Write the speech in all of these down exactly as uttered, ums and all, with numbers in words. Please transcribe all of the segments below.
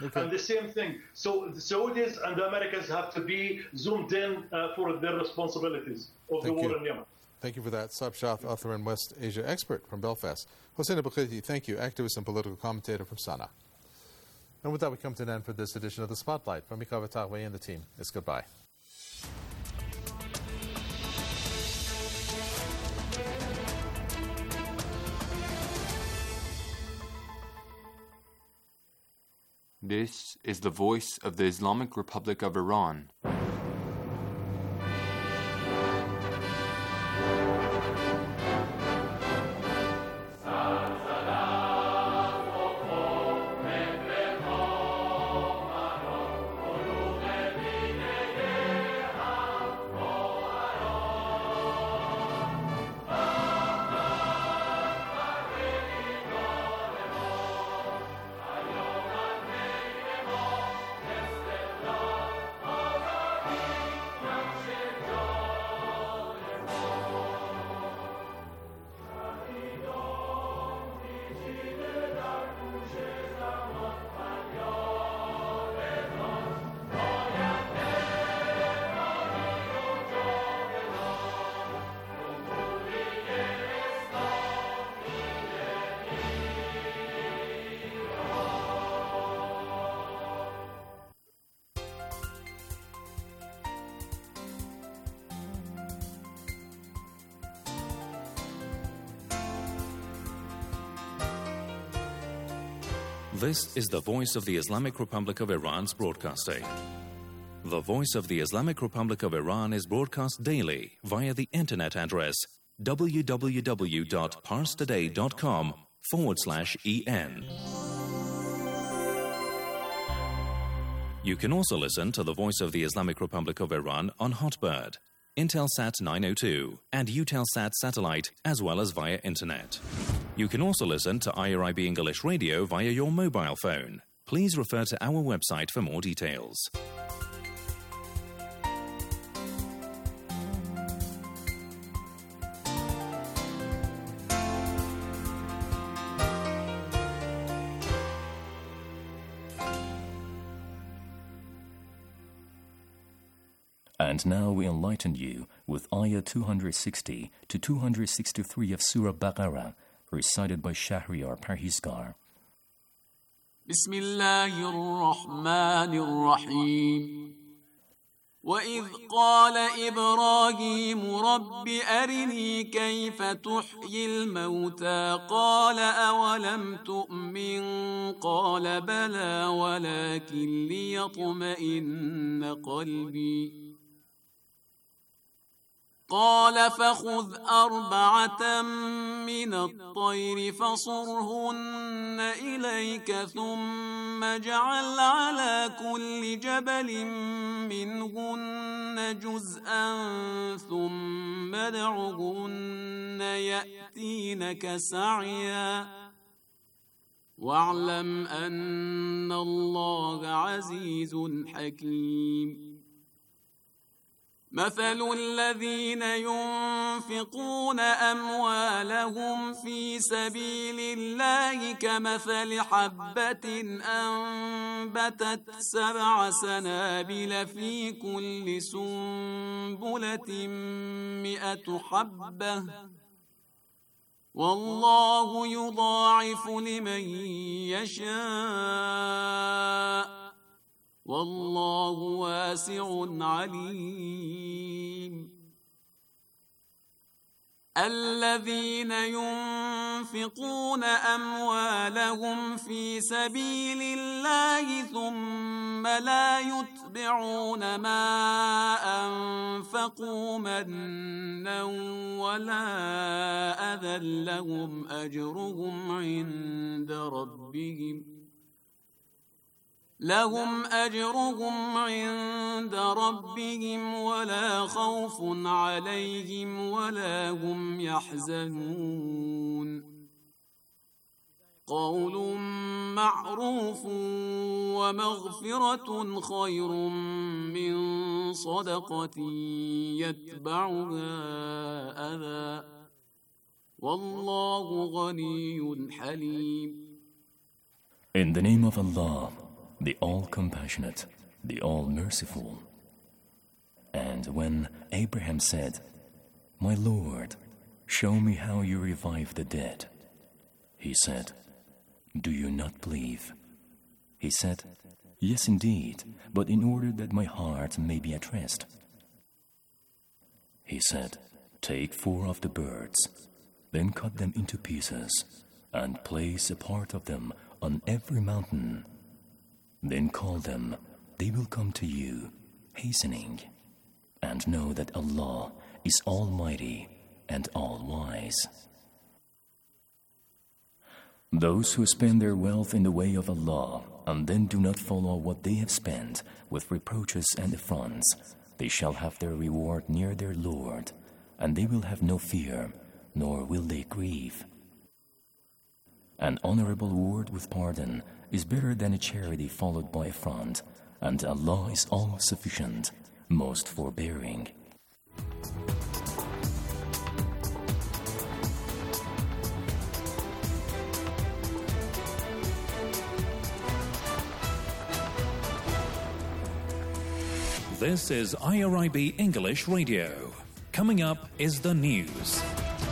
Okay. And the same thing. So the Saudis and the Americans have to be zoomed in uh, for their responsibilities of Thank the war you. in Yemen. Thank you for that. Saab Shah, author and West Asia expert from Belfast. Hossein Abukhiti, thank you, activist and political commentator from Sana'a. And with that, we come to an end for this edition of The Spotlight. From Mikhail Vatagwe and the team, it's goodbye. This is the voice of the Islamic Republic of Iran. This is the voice of the Islamic Republic of Iran's broadcasting. The voice of the Islamic Republic of Iran is broadcast daily via the internet address www.parstoday.com forward slash en. You can also listen to the voice of the Islamic Republic of Iran on Hotbird, Intelsat nine oh two, and Eutelsat satellite, as well as via internet. You can also listen to I R I B English Radio via your mobile phone. Please refer to our website for more details. And now we enlighten you with Ayah two sixty to two sixty-three of Surah Baqarah, recited by Shahriar Parhizgar. بسم الله الرحمن الرحيم وإذ قال إبراهيم رب أرني كيف تحيي الموتى قال أولم تؤمن قال بلى ولكن ليطمئن قلبي قال فخذ أربعة من الطير فصرهن إليك ثم اجعل على كل جبل منهن جزءا ثم ادعهن يأتينك سعيا واعلم أن الله عزيز حكيم مثل الذين ينفقون أموالهم في سبيل الله كمثل حبة أنبتت سبع سنابل في كل سنبلة مئة حبة والله يضاعف لمن يشاء والله واسع عليم الذين ينفقون أموالهم في سبيل الله ثم لا يتبعون ما أنفقوا منا ولا أذى لهم أجرهم عند ربهم لهم أجرهم عند ربهم ولا خوف عليهم ولا هم يحزنون قول معروف ومغفرة خير من صدقة يتبعها أذى والله غني حليم. In the name of Allah, the all-compassionate, the all-merciful. And when Abraham said, "My Lord, show me how you revive the dead," he said, "Do you not believe?" He said, "Yes, indeed, but in order that my heart may be at rest." He said, "Take four of the birds, then cut them into pieces, and place a part of them on every mountain. Then call them, they will come to you, hastening. And know that Allah is Almighty and All-Wise." Those who spend their wealth in the way of Allah and then do not follow what they have spent with reproaches and affronts, they shall have their reward near their Lord, and they will have no fear, nor will they grieve. An honorable word with pardon is better than a charity followed by affront, and Allah is all-sufficient, most forbearing. This is I R I B English Radio. Coming up is the news.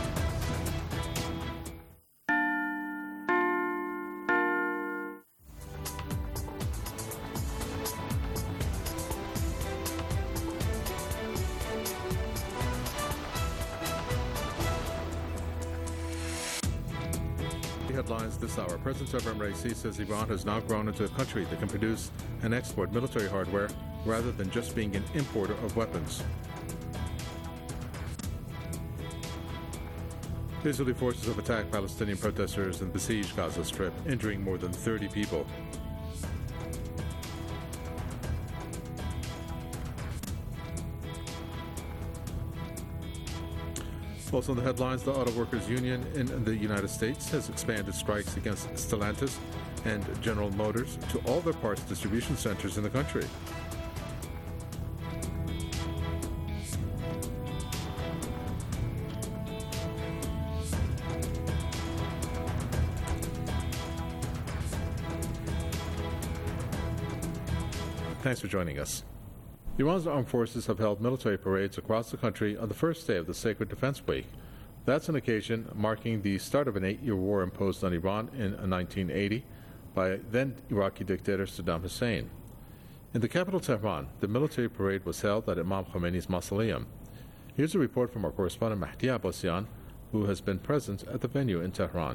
Headlines this hour. President Ebrahim Raisi says Iran has now grown into a country that can produce and export military hardware rather than just being an importer of weapons. Israeli forces have attacked Palestinian protesters in the besieged Gaza Strip, injuring more than thirty people. Also in the headlines, the Auto Workers Union in the United States has expanded strikes against Stellantis and General Motors to all their parts distribution centers in the country. Thanks for joining us. Iran's armed forces have held military parades across the country on the first day of the Sacred Defense Week. That's an occasion marking the start of an eight-year war imposed on Iran in nineteen eighty by then Iraqi dictator Saddam Hussein. In the capital Tehran, the military parade was held at Imam Khomeini's mausoleum. Here's a report from our correspondent Mahdi Abbasian, who has been present at the venue in Tehran.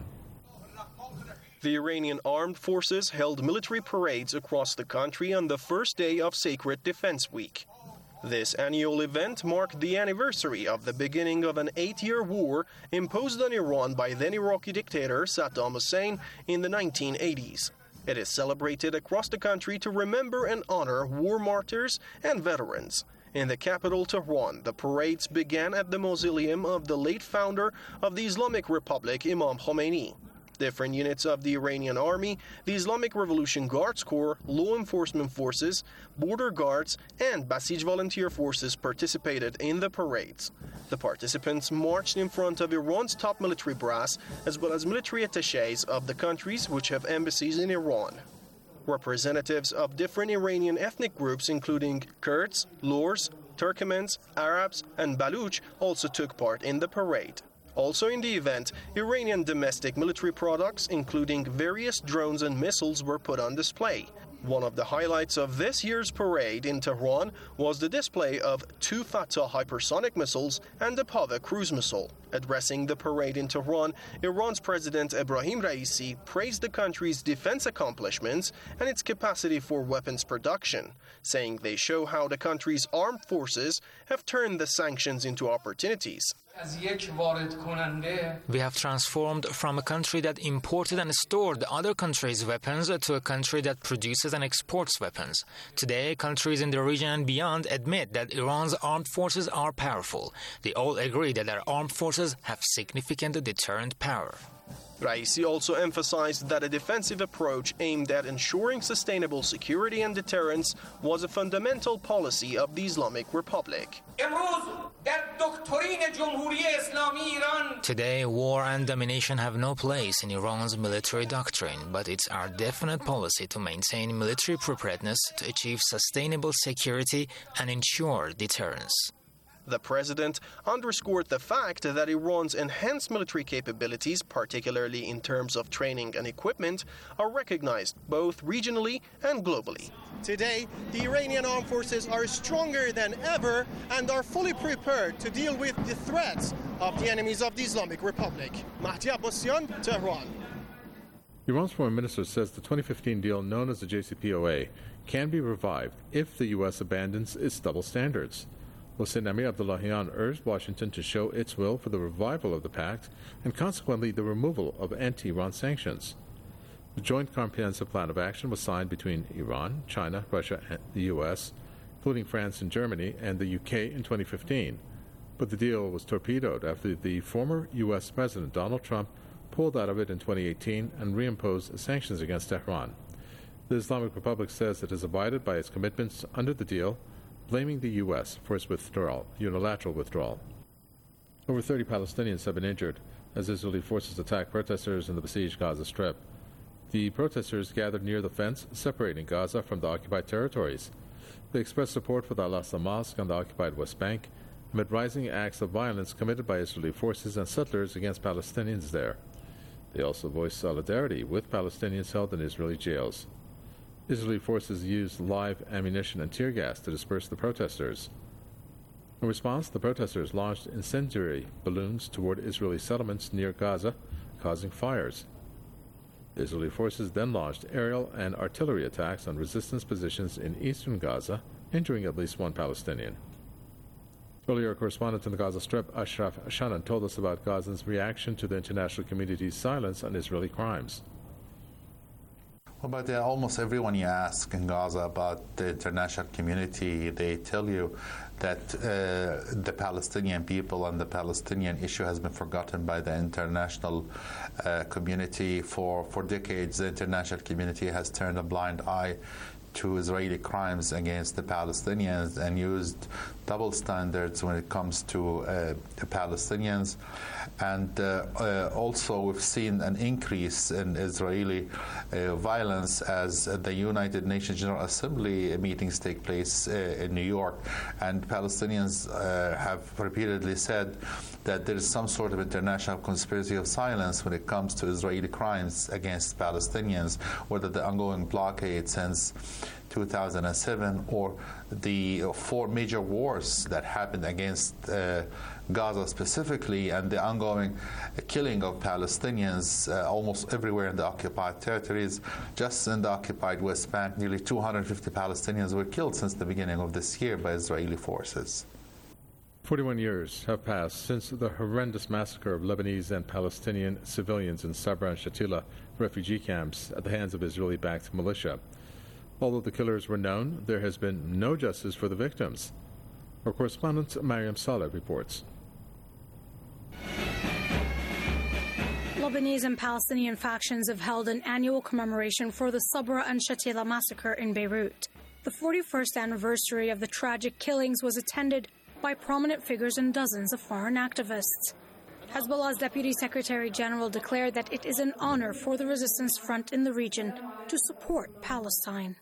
The Iranian armed forces held military parades across the country on the first day of Sacred Defense Week. This annual event marked the anniversary of the beginning of an eight-year war imposed on Iran by then Iraqi dictator Saddam Hussein in the nineteen eighties. It is celebrated across the country to remember and honor war martyrs and veterans. In the capital, Tehran, the parades began at the mausoleum of the late founder of the Islamic Republic, Imam Khomeini. Different units of the Iranian army, the Islamic Revolution Guards Corps, law enforcement forces, border guards, and Basij volunteer forces participated in the parades. The participants marched in front of Iran's top military brass, as well as military attachés of the countries which have embassies in Iran. Representatives of different Iranian ethnic groups, including Kurds, Lurs, Turkmens, Arabs, and Baluch, also took part in the parade. Also in the event, Iranian domestic military products, including various drones and missiles, were put on display. One of the highlights of this year's parade in Tehran was the display of two Fatah hypersonic missiles and a Pava cruise missile. Addressing the parade in Tehran, Iran's President Ebrahim Raisi praised the country's defense accomplishments and its capacity for weapons production, saying they show how the country's armed forces have turned the sanctions into opportunities. We have transformed from a country that imported and stored other countries' weapons to a country that produces and exports weapons. Today, countries in the region and beyond admit that Iran's armed forces are powerful. They all agree that their armed forces have significant deterrent power. Raisi also emphasized that a defensive approach aimed at ensuring sustainable security and deterrence was a fundamental policy of the Islamic Republic. Today, war and domination have no place in Iran's military doctrine, but it's our definite policy to maintain military preparedness to achieve sustainable security and ensure deterrence. The president underscored the fact that Iran's enhanced military capabilities, particularly in terms of training and equipment, are recognized both regionally and globally. Today, the Iranian armed forces are stronger than ever and are fully prepared to deal with the threats of the enemies of the Islamic Republic. Mahdi Abbasian, Tehran. Iran's foreign minister says the twenty fifteen deal known as the J C P O A can be revived if the U S abandons its double standards. Hossein Amir Abdullahian urged Washington to show its will for the revival of the pact and consequently the removal of anti-Iran sanctions. The Joint Comprehensive Plan of Action was signed between Iran, China, Russia, and the U S, including France and Germany, and the U K in twenty fifteen. But the deal was torpedoed after the former U S President Donald Trump pulled out of it in twenty eighteen and reimposed sanctions against Tehran. The Islamic Republic says it has abided by its commitments under the deal, blaming the U S for its withdrawal, unilateral withdrawal. Over thirty Palestinians have been injured as Israeli forces attack protesters in the besieged Gaza Strip. The protesters gathered near the fence separating Gaza from the occupied territories. They expressed support for the Al-Aqsa Mosque on the occupied West Bank amid rising acts of violence committed by Israeli forces and settlers against Palestinians there. They also voiced solidarity with Palestinians held in Israeli jails. Israeli forces used live ammunition and tear gas to disperse the protesters. In response, the protesters launched incendiary balloons toward Israeli settlements near Gaza, causing fires. Israeli forces then launched aerial and artillery attacks on resistance positions in eastern Gaza, injuring at least one Palestinian. Earlier, a correspondent in the Gaza Strip, Ashraf Shannon, told us about Gazans' reaction to the international community's silence on Israeli crimes. Well, but uh, almost everyone you ask in Gaza about the international community, they tell you that uh, the Palestinian people and the Palestinian issue has been forgotten by the international uh, community. For, for decades, the international community has turned a blind eye to Israeli crimes against the Palestinians and used double standards when it comes to uh, the Palestinians. And uh, uh, also we've seen an increase in Israeli uh, violence as uh, the United Nations General Assembly meetings take place uh, in New York. And Palestinians uh, have repeatedly said that there is some sort of international conspiracy of silence when it comes to Israeli crimes against Palestinians, whether the ongoing blockade since two thousand seven or the four major wars that happened against uh, Gaza specifically, and the ongoing killing of Palestinians uh, almost everywhere in the occupied territories. Just in the occupied West Bank, nearly two hundred fifty Palestinians were killed since the beginning of this year by Israeli forces. forty-one years have passed since the horrendous massacre of Lebanese and Palestinian civilians in Sabra and Shatila refugee camps at the hands of Israeli-backed militia. Although the killers were known, there has been no justice for the victims. Our correspondent Mariam Saleh reports. Lebanese and Palestinian factions have held an annual commemoration for the Sabra and Shatila massacre in Beirut. The forty-first anniversary of the tragic killings was attended by prominent figures and dozens of foreign activists. Hezbollah's Deputy Secretary General declared that it is an honor for the resistance front in the region to support Palestine.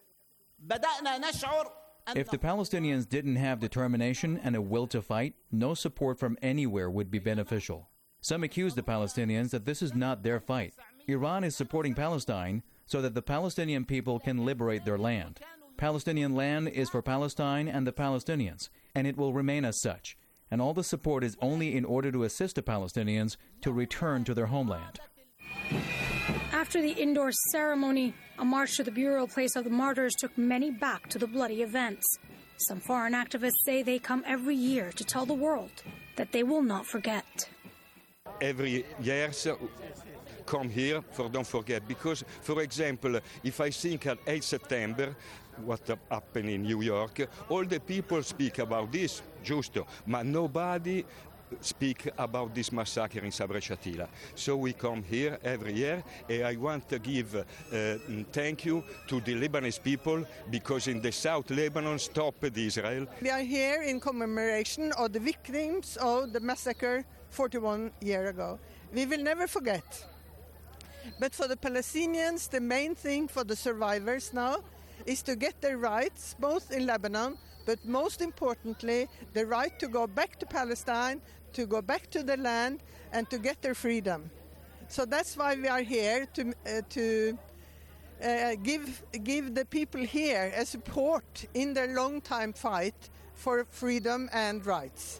If the Palestinians didn't have determination and a will to fight, no support from anywhere would be beneficial. Some accuse the Palestinians that this is not their fight. Iran is supporting Palestine so that the Palestinian people can liberate their land. Palestinian land is for Palestine and the Palestinians, and it will remain as such. And all the support is only in order to assist the Palestinians to return to their homeland. After the indoor ceremony, a march to the burial place of the martyrs took many back to the bloody events. Some foreign activists say they come every year to tell the world that they will not forget. Every year, so come here for don't forget. Because, for example, if I think at eighth September, what happened in New York, all the people speak about this, just, but nobody speak about this massacre in Sabra Shatila. So we come here every year, and I want to give uh, thank you to the Lebanese people, because in the South Lebanon stopped Israel. We are here in commemoration of the victims of the massacre forty-one years ago. We will never forget. But for the Palestinians, the main thing for the survivors now is to get their rights, both in Lebanon, but most importantly, the right to go back to Palestine, to go back to the land, and to get their freedom. So that's why we are here, to uh, to uh, give give the people here a support in their long-time fight for freedom and rights.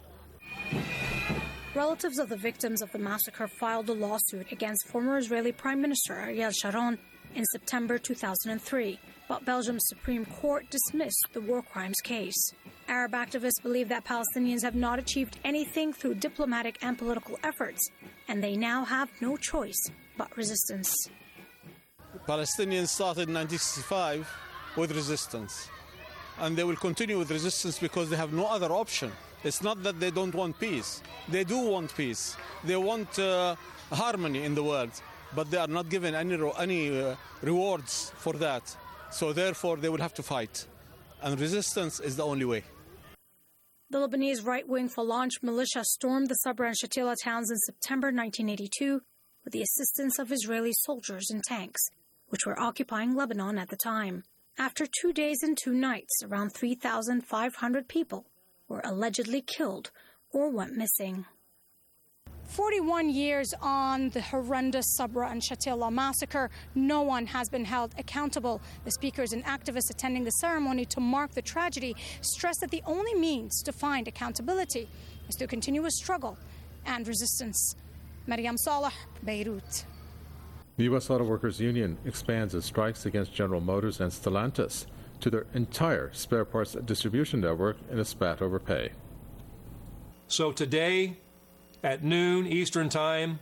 Relatives of the victims of the massacre filed a lawsuit against former Israeli Prime Minister Ariel Sharon in September two thousand three, but Belgium's Supreme Court dismissed the war crimes case. Arab activists believe that Palestinians have not achieved anything through diplomatic and political efforts, and they now have no choice but resistance. Palestinians started in nineteen sixty-five with resistance, and they will continue with resistance because they have no other option. It's not that they don't want peace. They do want peace. They want uh, harmony in the world, but they are not given any, any uh, rewards for that. So therefore, they will have to fight. And resistance is the only way. The Lebanese right-wing Falange militia stormed the Sabra and Shatila towns in September nineteen eighty-two with the assistance of Israeli soldiers and tanks, which were occupying Lebanon at the time. After two days and two nights, around three thousand five hundred people were allegedly killed or went missing. forty-one years on the horrendous Sabra and Shatila massacre, no one has been held accountable. The speakers and activists attending the ceremony to mark the tragedy stressed that the only means to find accountability is to continue a struggle and resistance. Maryam Saleh, Beirut. The U S Auto Workers Union expands its strikes against General Motors and Stellantis to their entire spare parts distribution network in a spat over pay. So today, at noon Eastern Time,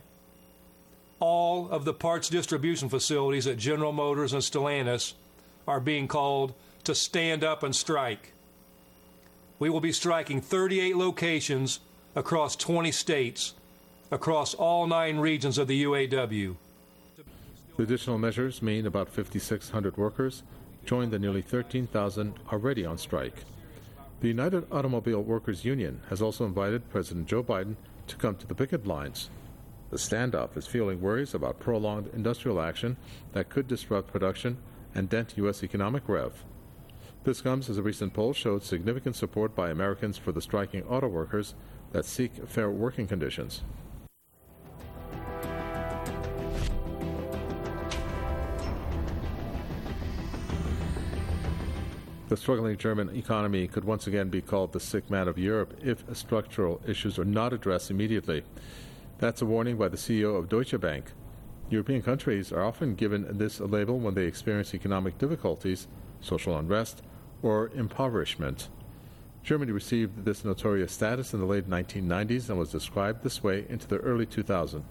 all of the parts distribution facilities at General Motors and Stellantis are being called to stand up and strike. We will be striking thirty-eight locations across twenty states, across all nine regions of the U A W. The additional measures mean about fifty-six hundred workers joined the nearly thirteen thousand already on strike. The United Automobile Workers Union has also invited President Joe Biden to come to the picket lines. The standoff is fueling worries about prolonged industrial action that could disrupt production and dent U S economic rev. This comes as a recent poll showed significant support by Americans for the striking auto workers that seek fair working conditions. The struggling German economy could once again be called the sick man of Europe if structural issues are not addressed immediately. That's a warning by the C E O of Deutsche Bank. European countries are often given this label when they experience economic difficulties, social unrest, or impoverishment. Germany received this notorious status in the late nineteen nineties and was described this way into the early two thousands.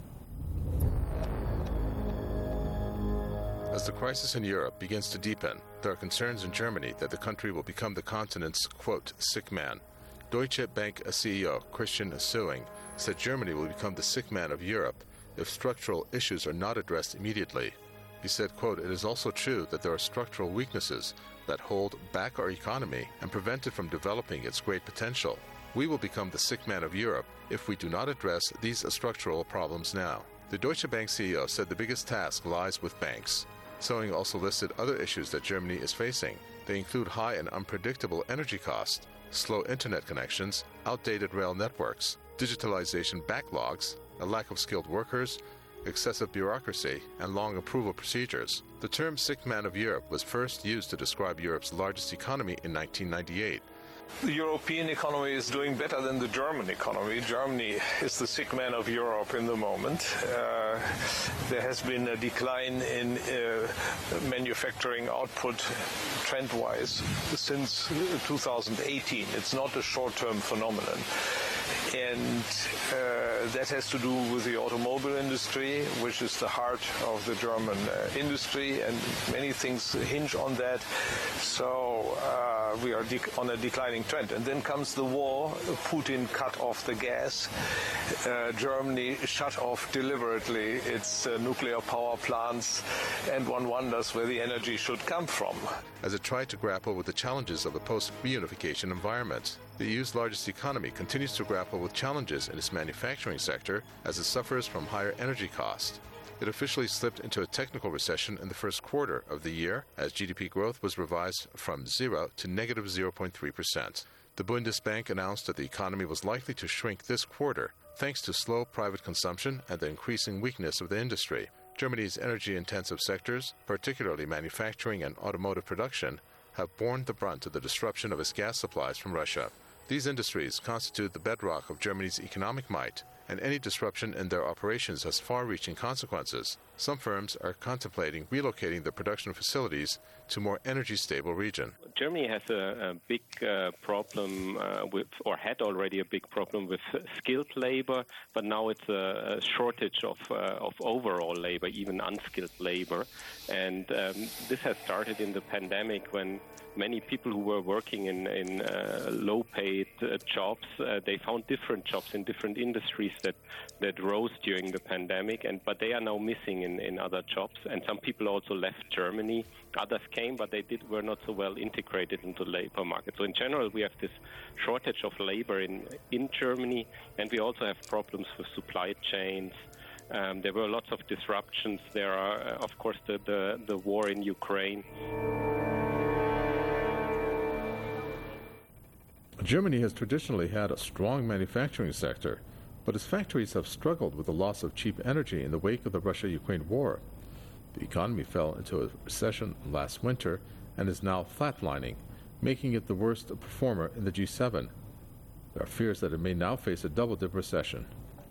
As the crisis in Europe begins to deepen, there are concerns in Germany that the country will become the continent's, quote, sick man. Deutsche Bank C E O Christian Sewing said Germany will become the sick man of Europe if structural issues are not addressed immediately. He said, quote, it is also true that there are structural weaknesses that hold back our economy and prevent it from developing its great potential. We will become the sick man of Europe if we do not address these structural problems now. The Deutsche Bank C E O said the biggest task lies with banks. Sewing also listed other issues that Germany is facing. They include high and unpredictable energy costs, slow internet connections, outdated rail networks, digitalization backlogs, a lack of skilled workers, excessive bureaucracy, and long approval procedures. The term sick man of Europe was first used to describe Europe's largest economy in nineteen ninety-eight. The European economy is doing better than the German economy. Germany is the sick man of Europe in the moment. Uh, there has been a decline in uh, manufacturing output trend-wise since two thousand eighteen. It's not a short-term phenomenon. And uh, that has to do with the automobile industry, which is the heart of the German uh, industry, and many things hinge on that. So uh, uh, we are dec- on a declining trend. And then comes the war. Putin cut off the gas. Uh, Germany shut off deliberately its uh, nuclear power plants, and one wonders where the energy should come from. As it tried to grapple with the challenges of the post-reunification environment, the E U's largest economy continues to grapple with challenges in its manufacturing sector as it suffers from higher energy costs. It officially slipped into a technical recession in the first quarter of the year as G D P growth was revised from zero to negative zero point three percent. The Bundesbank announced that the economy was likely to shrink this quarter thanks to slow private consumption and the increasing weakness of the industry. Germany's energy-intensive sectors, particularly manufacturing and automotive production, have borne the brunt of the disruption of its gas supplies from Russia. These industries constitute the bedrock of Germany's economic might, and any disruption in their operations has far-reaching consequences. Some firms are contemplating relocating their production facilities to a more energy-stable region. Germany has a, a big uh, problem uh, with, or had already a big problem with skilled labor, but now it's a, a shortage of uh, of overall labor, even unskilled labor. And um, this has started in the pandemic when many people who were working in, in uh, low-paid uh, jobs, uh, they found different jobs in different industries that, that rose during the pandemic, and but they are now missing in, in other jobs. And some people also left Germany. Others came, but they did were not so well integrated into the labor market. So in general, we have this shortage of labor in, in Germany, and we also have problems with supply chains. Um, there were lots of disruptions. There are, uh, of course, the, the, the war in Ukraine. Germany has traditionally had a strong manufacturing sector, but its factories have struggled with the loss of cheap energy in the wake of the Russia-Ukraine war. The economy fell into a recession last winter and is now flatlining, making it the worst performer in the G seven. There are fears that it may now face a double-dip recession.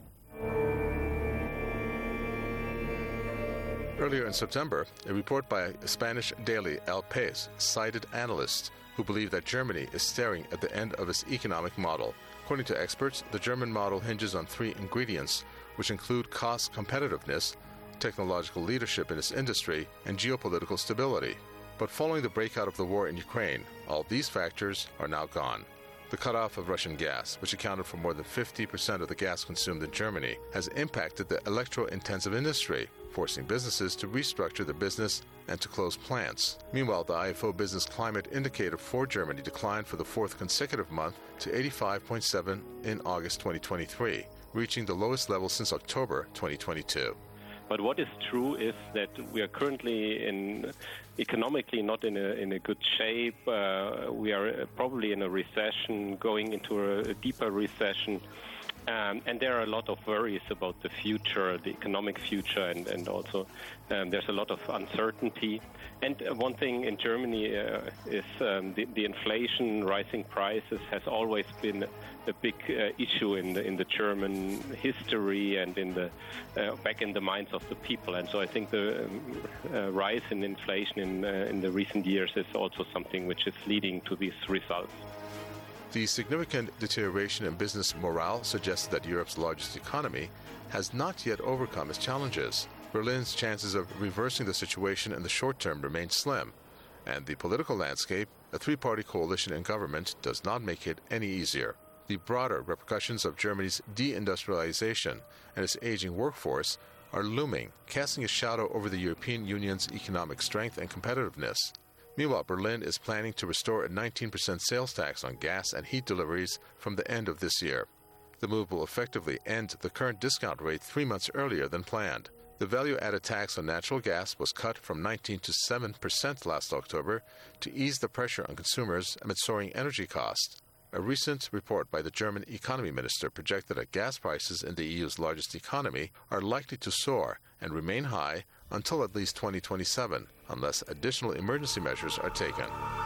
Earlier in September, a report by Spanish daily El País cited analysts who believe that Germany is staring at the end of its economic model. According to experts, the German model hinges on three ingredients, which include cost competitiveness, technological leadership in its industry, and geopolitical stability. But following the breakout of the war in Ukraine, all these factors are now gone. The cutoff of Russian gas, which accounted for more than fifty percent of the gas consumed in Germany, has impacted the electro-intensive industry, forcing businesses to restructure their business and to close plants. Meanwhile, the I F O Business Climate Indicator for Germany declined for the fourth consecutive month to eighty-five point seven in August twenty twenty-three, reaching the lowest level since October twenty twenty-two. But what is true is that we are currently in economically not in a in a good shape. Uh, we are probably in a recession, going into a, a deeper recession. Um, and there are a lot of worries about the future, the economic future, and, and also um, there's a lot of uncertainty. And uh, one thing in Germany uh, is um, the, the inflation, rising prices has always been a big uh, issue in the in the German history and in the uh, back in the minds of the people. And so I think the um, uh, rise in inflation in uh, in the recent years is also something which is leading to these results. The significant deterioration in business morale suggests that Europe's largest economy has not yet overcome its challenges. Berlin's chances of reversing the situation in the short term remain slim, and the political landscape, a three-party coalition in government, does not make it any easier. The broader repercussions of Germany's deindustrialization and its aging workforce are looming, casting a shadow over the European Union's economic strength and competitiveness. Meanwhile, Berlin is planning to restore a nineteen percent sales tax on gas and heat deliveries from the end of this year. The move will effectively end the current discount rate three months earlier than planned. The value-added tax on natural gas was cut from nineteen to seven percent last October to ease the pressure on consumers amid soaring energy costs. A recent report by the German economy minister projected that gas prices in the E U's largest economy are likely to soar and remain high until at least twenty twenty-seven, unless additional emergency measures are taken.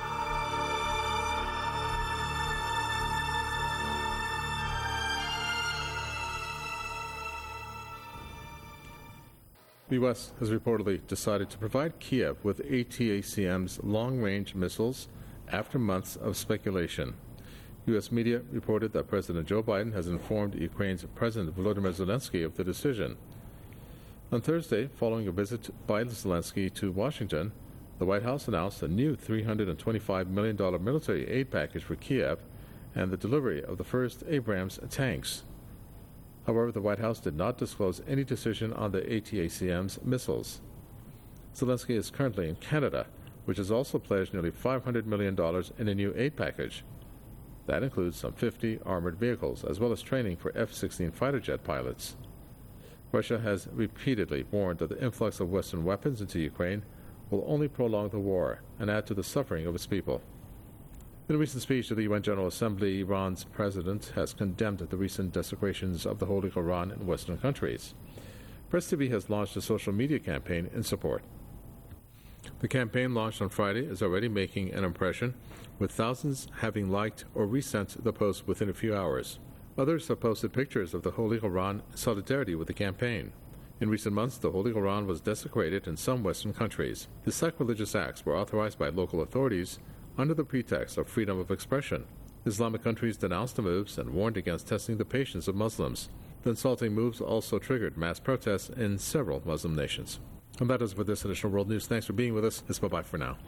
The U S has reportedly decided to provide Kiev with A T A C M's long-range missiles after months of speculation. U S media reported that President Joe Biden has informed Ukraine's President Volodymyr Zelensky of the decision. On Thursday, following a visit by Zelensky to Washington, The White House announced a new three hundred twenty-five million dollars military aid package for Kiev and the delivery of the first Abrams tanks. However, the White House did not disclose any decision on the A T A C M's missiles. Zelensky is currently in Canada, which has also pledged nearly five hundred million dollars in a new aid package. That includes some fifty armored vehicles, as well as training for F sixteen fighter jet pilots. Russia has repeatedly warned that the influx of Western weapons into Ukraine will only prolong the war and add to the suffering of its people. In a recent speech to the U N General Assembly, Iran's president has condemned the recent desecrations of the Holy Quran in Western countries. Press T V has launched a social media campaign in support. The campaign, launched on Friday, is already making an impression, with thousands having liked or resent the post within a few hours. Others have posted pictures of the Holy Quran in solidarity with the campaign. In recent months, the Holy Quran was desecrated in some Western countries. The sacrilegious acts were authorized by local authorities under the pretext of freedom of expression. Islamic countries denounced the moves and warned against testing the patience of Muslims. The insulting moves also triggered mass protests in several Muslim nations. And that is for this edition of World News. Thanks for being with us. It's bye-bye for now.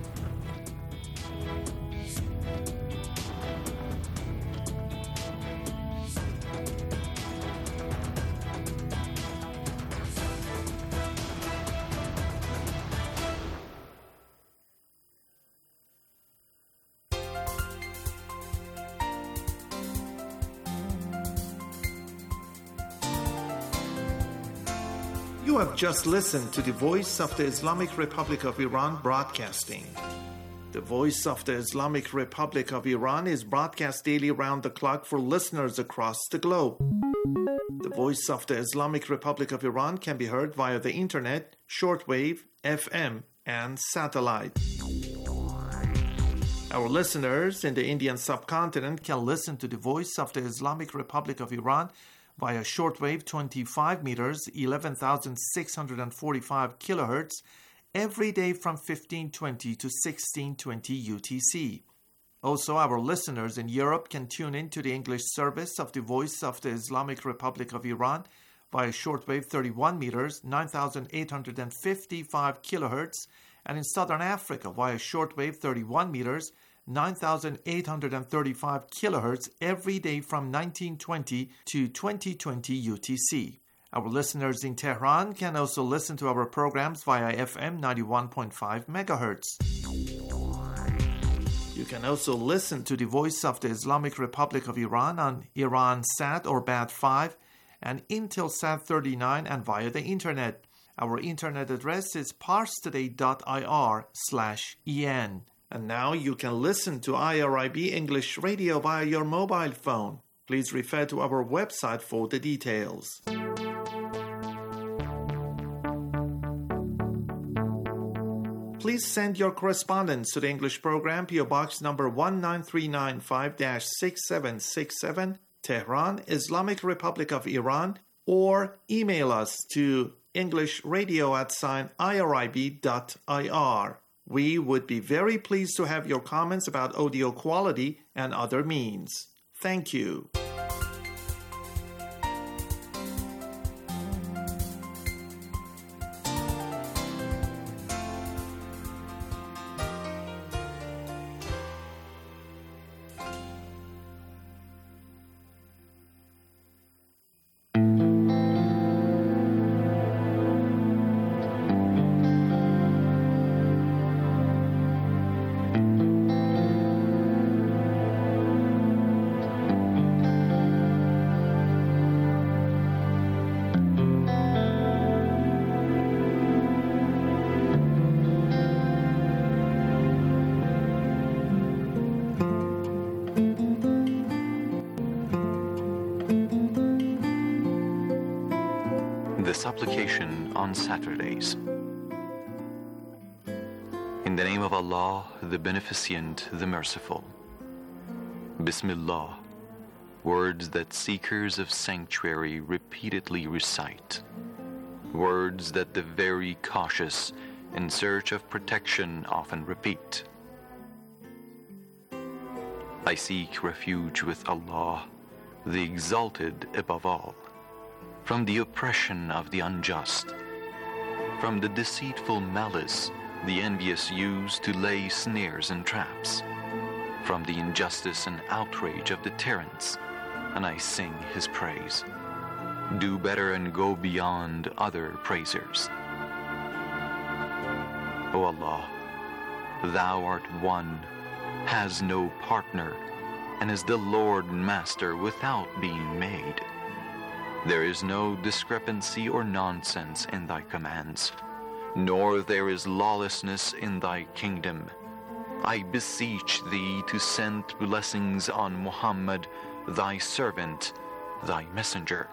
You have just listened to the Voice of the Islamic Republic of Iran broadcasting. The Voice of the Islamic Republic of Iran is broadcast daily around the clock for listeners across the globe. The Voice of the Islamic Republic of Iran can be heard via the internet, shortwave, F M, and satellite. Our listeners in the Indian subcontinent can listen to the Voice of the Islamic Republic of Iran via shortwave twenty-five meters, eleven thousand six hundred forty-five kilohertz, every day from fifteen twenty to sixteen twenty U T C. Also, our listeners in Europe can tune in to the English service of the Voice of the Islamic Republic of Iran via shortwave thirty-one meters, nine thousand eight hundred fifty-five kilohertz, and in Southern Africa via shortwave thirty-one meters, nine thousand eight hundred thirty-five kilohertz every day from nineteen twenty to twenty twenty U T C. Our listeners in Tehran can also listen to our programs via F M ninety-one point five megahertz. You can also listen to the Voice of the Islamic Republic of Iran on Iransat or B A T five and Intelsat thirty-nine and via the internet. Our internet address is parstoday.ir slash en. And now you can listen to I R I B English Radio via your mobile phone. Please refer to our website for the details. Please send your correspondence to the English program, P O Box number one nine three nine five dash six seven six seven, Tehran, Islamic Republic of Iran, or email us to englishradio at sign irib dot ir. We would be very pleased to have your comments about audio quality and other means. Thank you. Supplication on Saturdays. In the name of Allah, the Beneficent, the Merciful. Bismillah, words that seekers of sanctuary repeatedly recite, words that the very cautious in search of protection often repeat. I seek refuge with Allah, the Exalted above all, from the oppression of the unjust, from the deceitful malice the envious use to lay snares and traps, from the injustice and outrage of the tyrants, and I sing his praise. Do better and go beyond other praisers. O Allah, Thou art one, has no partner, and is the Lord and Master without being made. There is no discrepancy or nonsense in Thy commands, nor there is lawlessness in Thy kingdom. I beseech Thee to send blessings on Muhammad, Thy servant, Thy messenger.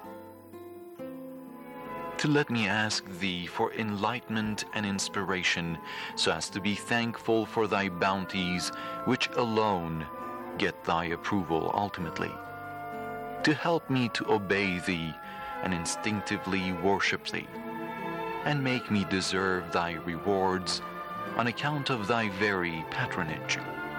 To let me ask Thee for enlightenment and inspiration, so as to be thankful for Thy bounties, which alone get Thy approval ultimately. To help me to obey Thee and instinctively worship Thee, and make me deserve Thy rewards on account of Thy very patronage.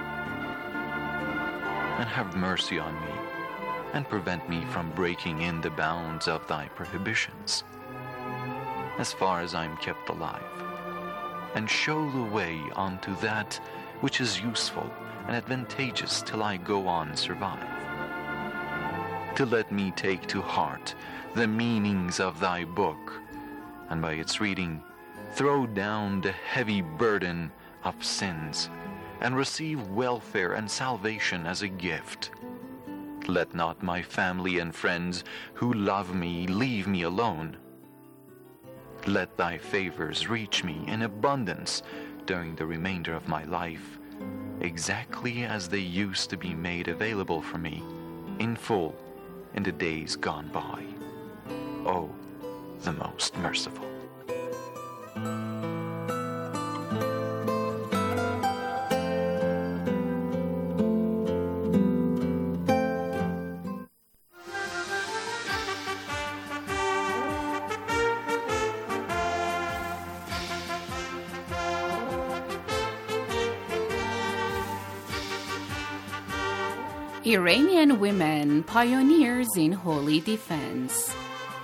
And have mercy on me, and prevent me from breaking in the bounds of Thy prohibitions, as far as I am kept alive, and show the way unto that which is useful and advantageous till I go on survive. To let me take to heart the meanings of Thy book, and by its reading throw down the heavy burden of sins, and receive welfare and salvation as a gift. Let not my family and friends who love me leave me alone. Let Thy favors reach me in abundance during the remainder of my life, exactly as they used to be made available for me in full in the days gone by. O, the most merciful. Iranian women, pioneers in holy defense.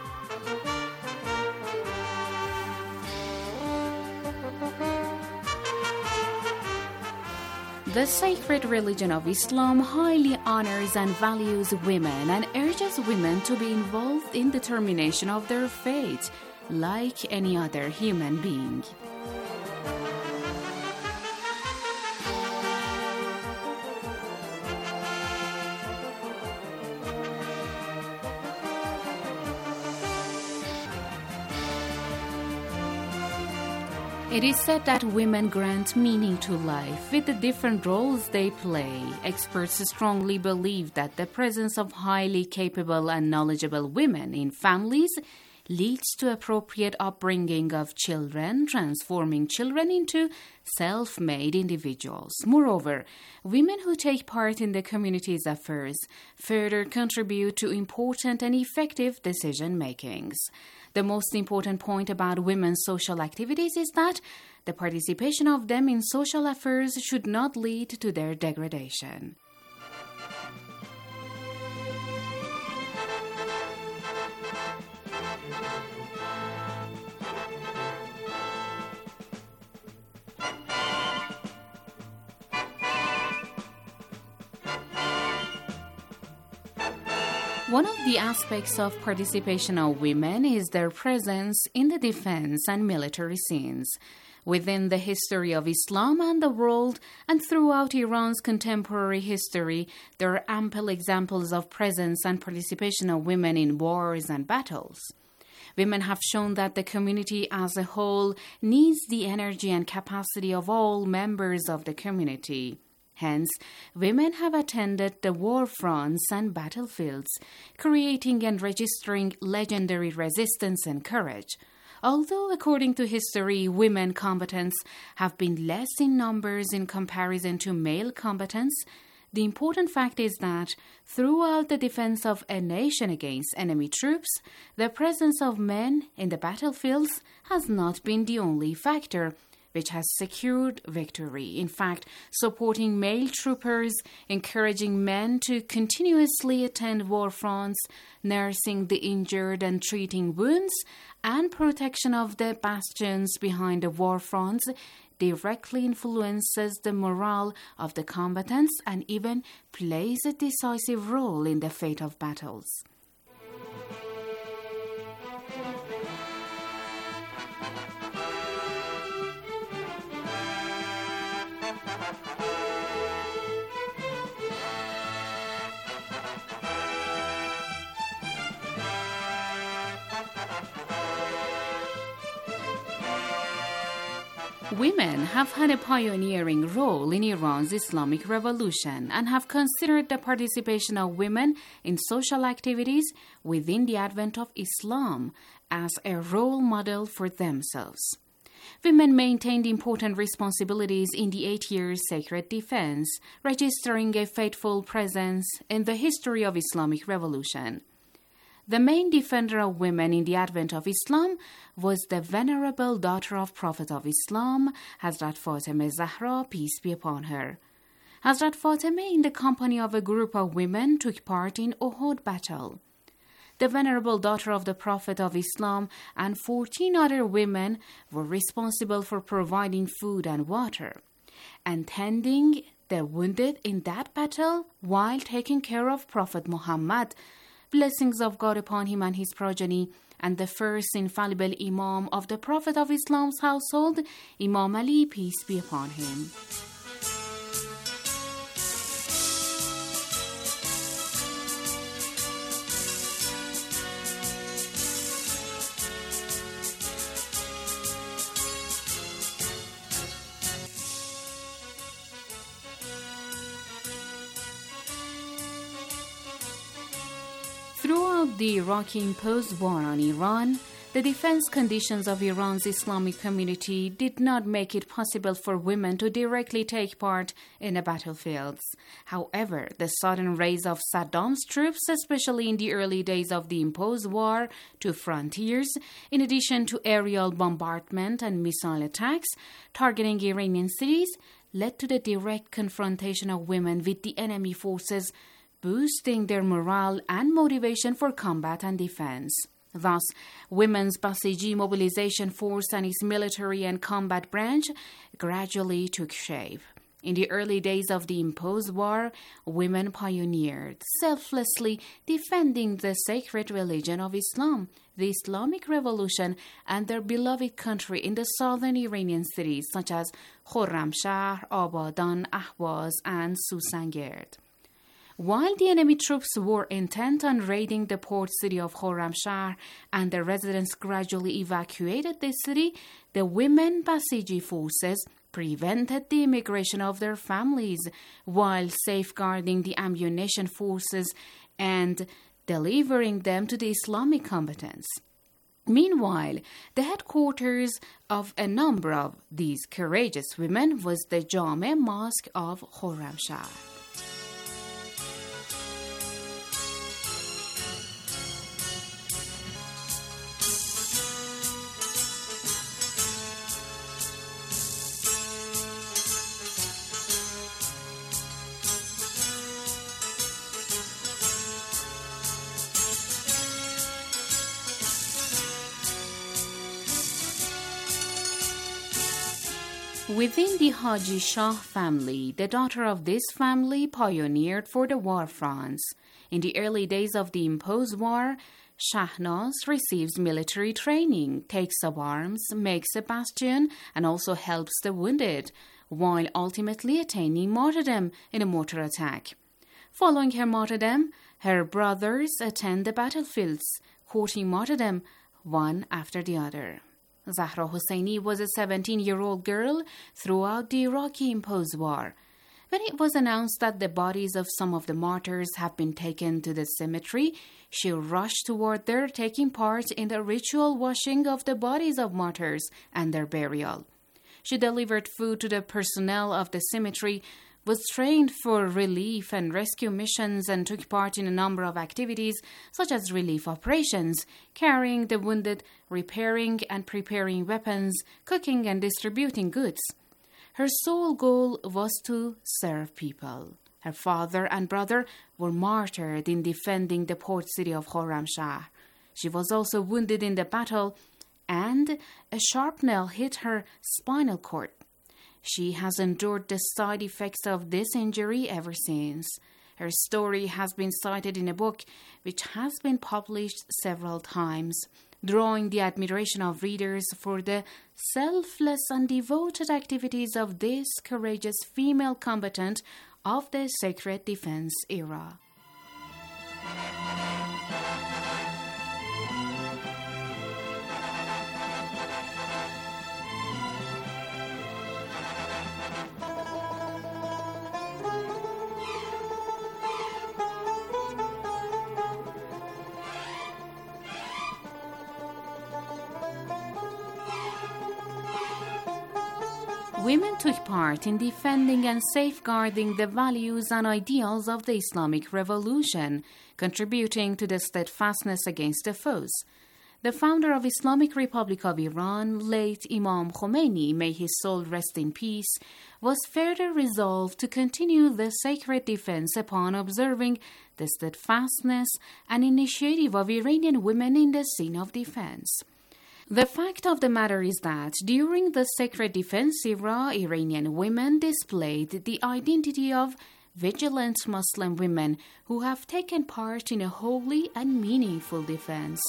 The sacred religion of Islam highly honors and values women and urges women to be involved in the determination of their fate, like any other human being. It is said that women grant meaning to life with the different roles they play. Experts strongly believe that the presence of highly capable and knowledgeable women in families leads to appropriate upbringing of children, transforming children into self-made individuals. Moreover, women who take part in the community's affairs further contribute to important and effective decision-makings. The most important point about women's social activities is that the participation of them in social affairs should not lead to their degradation. One of the aspects of participation of women is their presence in the defense and military scenes. Within the history of Islam and the world, and throughout Iran's contemporary history, there are ample examples of presence and participation of women in wars and battles. Women have shown that the community as a whole needs the energy and capacity of all members of the community. Hence, women have attended the war fronts and battlefields, creating and registering legendary resistance and courage. Although, according to history, women combatants have been less in numbers in comparison to male combatants, the important fact is that throughout the defense of a nation against enemy troops, the presence of men in the battlefields has not been the only factor which has secured victory. In fact, supporting male troopers, encouraging men to continuously attend war fronts, nursing the injured and treating wounds, and protection of the bastions behind the war fronts, directly influences the morale of the combatants and even plays a decisive role in the fate of battles. Women have had a pioneering role in Iran's Islamic Revolution and have considered the participation of women in social activities within the advent of Islam as a role model for themselves. Women maintained important responsibilities in the eight years sacred defense, registering a faithful presence in the history of Islamic Revolution. The main defender of women in the advent of Islam was the venerable daughter of Prophet of Islam, Hazrat Fatimah Zahra, peace be upon her. Hazrat Fatimah, in the company of a group of women, took part in Uhud battle. The venerable daughter of the Prophet of Islam and fourteen other women were responsible for providing food and water, and tending the wounded in that battle while taking care of Prophet Muhammad, blessings of God upon him and his progeny, and the first infallible Imam of the Prophet of Islam's household, Imam Ali, peace be upon him. Throughout the Iraqi-imposed war on Iran, the defense conditions of Iran's Islamic community did not make it possible for women to directly take part in the battlefields. However, the sudden rise of Saddam's troops, especially in the early days of the imposed war to frontiers, in addition to aerial bombardment and missile attacks targeting Iranian cities, led to the direct confrontation of women with the enemy forces, boosting their morale and motivation for combat and defense. Thus, Women's Basiji Mobilization Force and its military and combat branch gradually took shape. In the early days of the imposed war, women pioneered, selflessly defending the sacred religion of Islam, the Islamic Revolution, and their beloved country in the southern Iranian cities such as Khorramshahr, Abadan, Ahwaz, and Susangerd. While the enemy troops were intent on raiding the port city of Khorramshahr and the residents gradually evacuated the city, the women Basiji forces prevented the immigration of their families while safeguarding the ammunition forces and delivering them to the Islamic combatants. Meanwhile, the headquarters of a number of these courageous women was the Jame Mosque of Khorramshahr. Within the Haji Shah family, the daughter of this family pioneered for the war fronts. In the early days of the imposed war, Shahnaz receives military training, takes up arms, makes a bastion, and also helps the wounded, while ultimately attaining martyrdom in a mortar attack. Following her martyrdom, her brothers attend the battlefields, courting martyrdom one after the other. Zahra Hosseini was a seventeen-year-old girl throughout the Iraqi imposed war. When it was announced that the bodies of some of the martyrs have been taken to the cemetery, she rushed toward there, taking part in the ritual washing of the bodies of martyrs and their burial. She delivered food to the personnel of the cemetery, was trained for relief and rescue missions, and took part in a number of activities such as relief operations, carrying the wounded, repairing and preparing weapons, cooking and distributing goods. Her sole goal was to serve people. Her father and brother were martyred in defending the port city of Khorramshahr. She was also wounded in the battle, and a sharp nail hit her spinal cord. She has endured the side effects of this injury ever since. Her story has been cited in a book which has been published several times, drawing the admiration of readers for the selfless and devoted activities of this courageous female combatant of the sacred defense era. Women took part in defending and safeguarding the values and ideals of the Islamic Revolution, contributing to the steadfastness against the foes. The founder of Islamic Republic of Iran, late Imam Khomeini, may his soul rest in peace, was further resolved to continue the sacred defense upon observing the steadfastness and initiative of Iranian women in the scene of defense. The fact of the matter is that during the sacred defense era, Iranian women displayed the identity of vigilant Muslim women who have taken part in a holy and meaningful defense.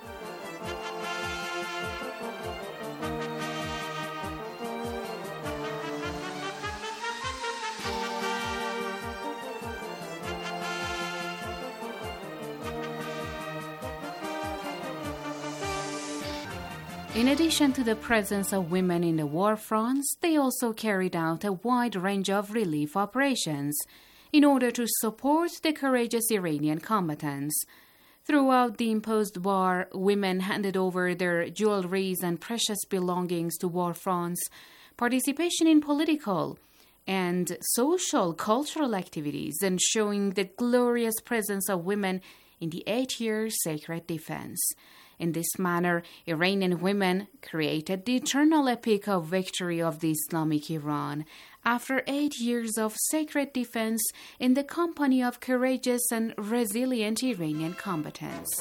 In addition to the presence of women in the war fronts, they also carried out a wide range of relief operations in order to support the courageous Iranian combatants. Throughout the imposed war, women handed over their jewelries and precious belongings to war fronts. Participation in political and social cultural activities, and showing the glorious presence of women in the eight-year sacred defense. In this manner, Iranian women created the eternal epic of victory of the Islamic Iran after eight years of sacred defense in the company of courageous and resilient Iranian combatants.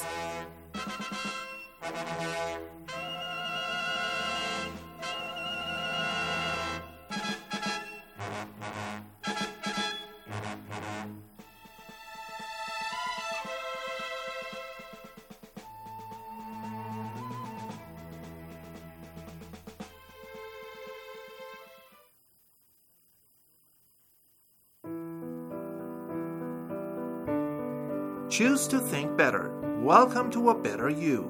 Choose to think better. Welcome to a better you.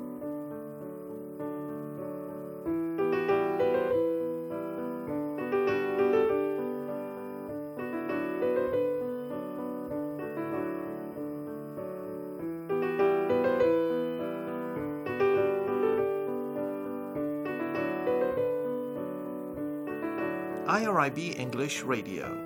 I R I B English Radio.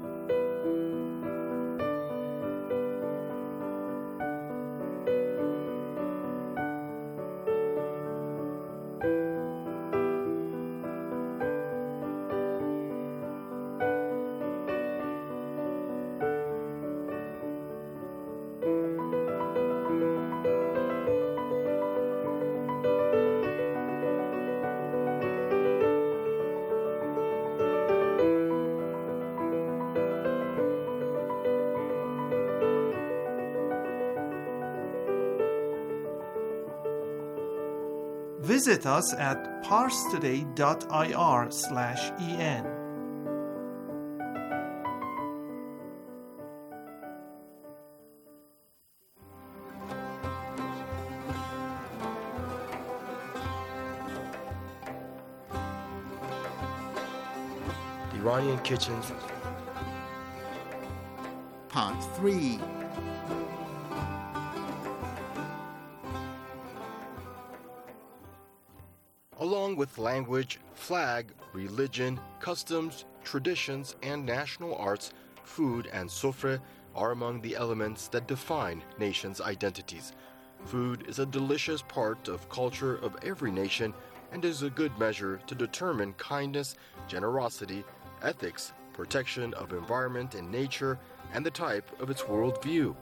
Visit us at parstoday.ir slash en. Iranian kitchens. Part three. Along with language, flag, religion, customs, traditions, and national arts, food and sofre are among the elements that define nations' identities. Food is a delicious part of culture of every nation and is a good measure to determine kindness, generosity, ethics, protection of environment and nature, and the type of its worldview.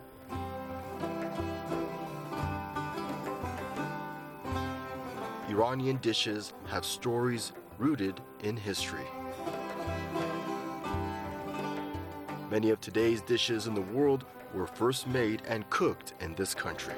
Iranian dishes have stories rooted in history. Many of today's dishes in the world were first made and cooked in this country.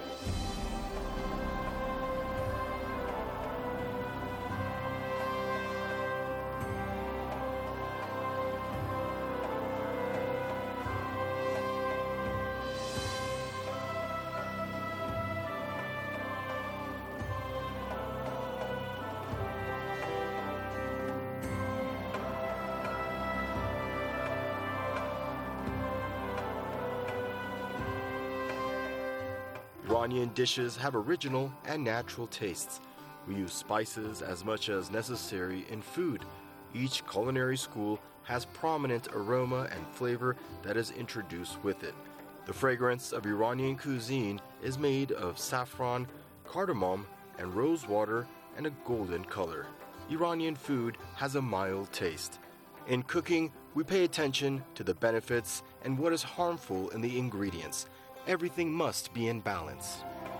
Iranian dishes have original and natural tastes. We use spices as much as necessary in food. Each culinary school has prominent aroma and flavor that is introduced with it. The fragrance of Iranian cuisine is made of saffron, cardamom, and rose water and a golden color. Iranian food has a mild taste. In cooking, we pay attention to the benefits and what is harmful in the ingredients. Everything must be in balance.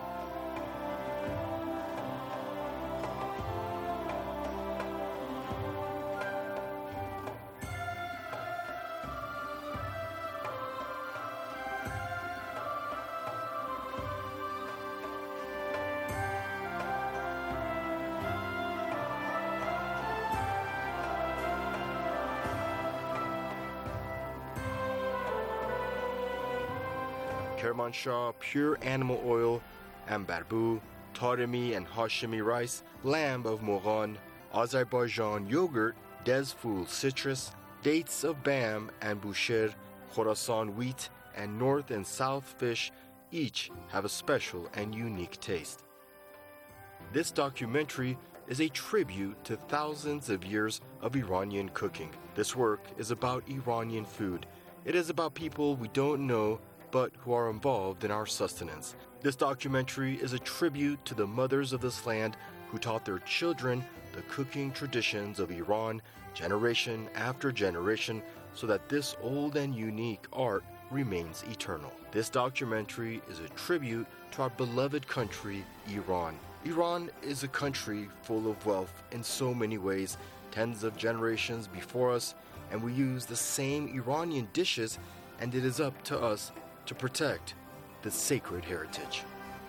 Kermanshah pure animal oil, ambarbu, taremi and Hashemi rice, lamb of Moran, Azerbaijan yogurt, Dezful citrus, dates of Bam and Bushehr, Khorasan wheat, and North and South fish each have a special and unique taste. This documentary is a tribute to thousands of years of Iranian cooking. This work is about Iranian food. It is about people we don't know but who are involved in our sustenance. This documentary is a tribute to the mothers of this land who taught their children the cooking traditions of Iran generation after generation so that this old and unique art remains eternal. This documentary is a tribute to our beloved country, Iran. Iran is a country full of wealth in so many ways, tens of generations before us, and we use the same Iranian dishes, and it is up to us to protect the sacred heritage.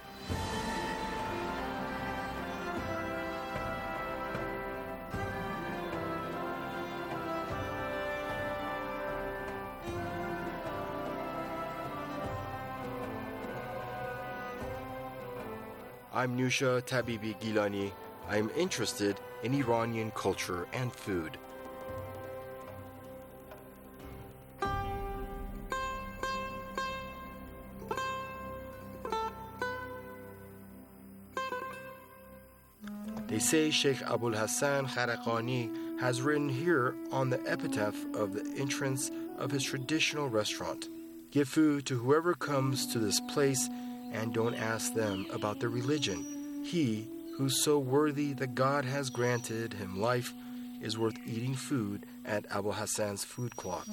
I'm Nusha Tabibi Gilani. I am interested in Iranian culture and food. They say Sheikh Abul Hassan Kharaqani has written here on the epitaph of the entrance of his traditional restaurant, "Give food to whoever comes to this place and don't ask them about their religion. He who's so worthy that God has granted him life is worth eating food at Abu Hassan's food cloth."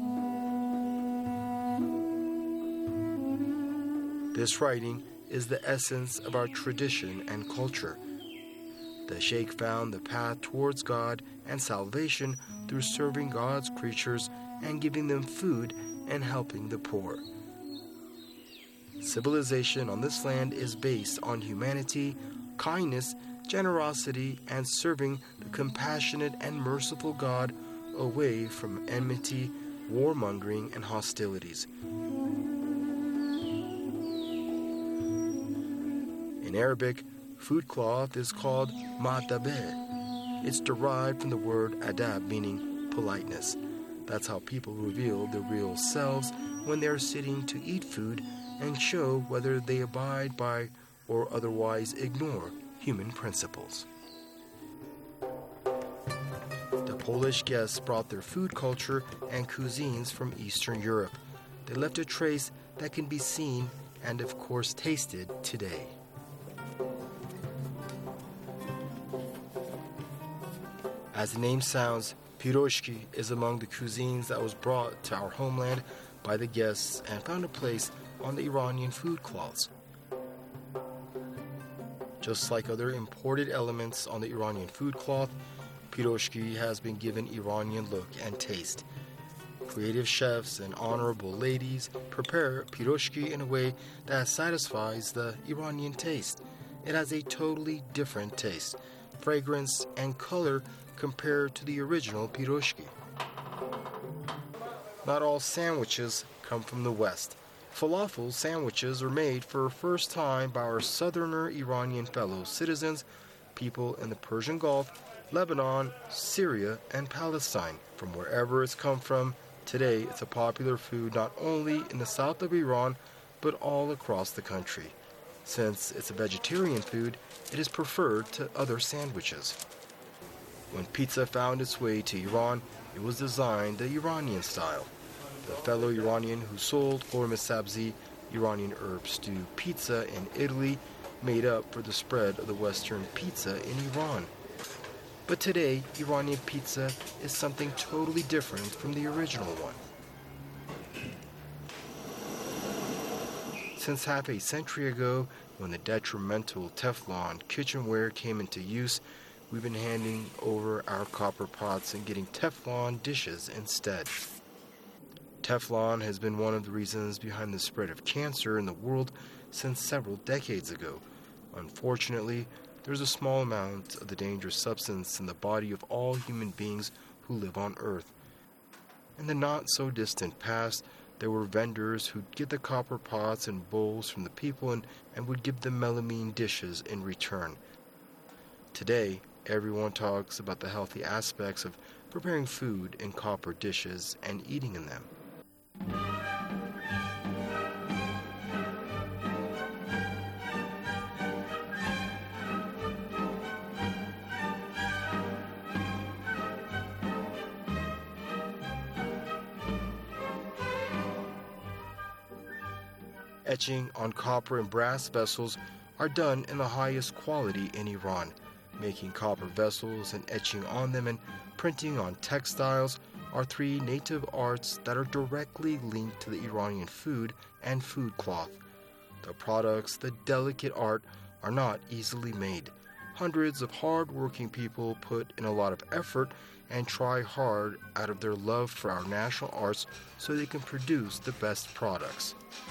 This writing is the essence of our tradition and culture. The Sheikh found the path towards God and salvation through serving God's creatures and giving them food and helping the poor. Civilization on this land is based on humanity, kindness, generosity, and serving the compassionate and merciful God away from enmity, warmongering, and hostilities. In Arabic, food cloth is called ma'tabeh. It's derived from the word adab, meaning politeness. That's how people reveal their real selves when they are sitting to eat food and show whether they abide by or otherwise ignore human principles. The Polish guests brought their food culture and cuisines from Eastern Europe. They left a trace that can be seen and, of course, tasted today. As the name sounds, piroshki is among the cuisines that was brought to our homeland by the guests and found a place on the Iranian food cloths. Just like other imported elements on the Iranian food cloth, piroshki has been given Iranian look and taste. Creative chefs and honorable ladies prepare piroshki in a way that satisfies the Iranian taste. It has a totally different taste, fragrance, and color compared to the original piroshki. Not all sandwiches come from the West. Falafel sandwiches are made for the first time by our southerner Iranian fellow citizens, people in the Persian Gulf, Lebanon, Syria, and Palestine. From wherever it's come from, today it's a popular food not only in the south of Iran, but all across the country. Since it's a vegetarian food, it is preferred to other sandwiches. When pizza found its way to Iran, it was designed the Iranian style. The fellow Iranian who sold Orme Sabzi, Iranian herb stew pizza in Italy, made up for the spread of the Western pizza in Iran. But today, Iranian pizza is something totally different from the original one. Since half a century ago, when the detrimental Teflon kitchenware came into use, we've been handing over our copper pots and getting Teflon dishes instead. Teflon has been one of the reasons behind the spread of cancer in the world since several decades ago. Unfortunately, there's a small amount of the dangerous substance in the body of all human beings who live on Earth. In the not-so-distant past, there were vendors who'd get the copper pots and bowls from the people and, and would give them melamine dishes in return. Today, everyone talks about the healthy aspects of preparing food in copper dishes and eating in them. Etching on copper and brass vessels are done in the highest quality in Iran. Making copper vessels and etching on them and printing on textiles are three native arts that are directly linked to the Iranian food and food cloth. The products, the delicate art, are not easily made. Hundreds of hard-working people put in a lot of effort and try hard out of their love for our national arts so they can produce the best products.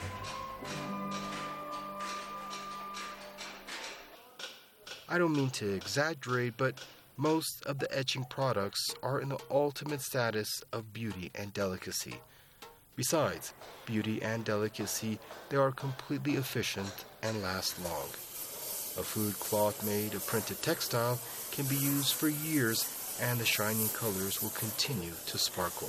I don't mean to exaggerate, but most of the etching products are in the ultimate status of beauty and delicacy. Besides beauty and delicacy, they are completely efficient and last long. A food cloth made of printed textile can be used for years, and the shining colors will continue to sparkle.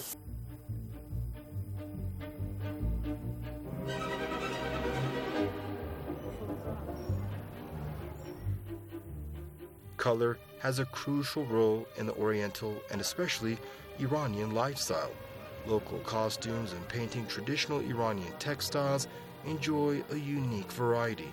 Color has a crucial role in the Oriental and especially Iranian lifestyle. Local costumes and painting traditional Iranian textiles enjoy a unique variety.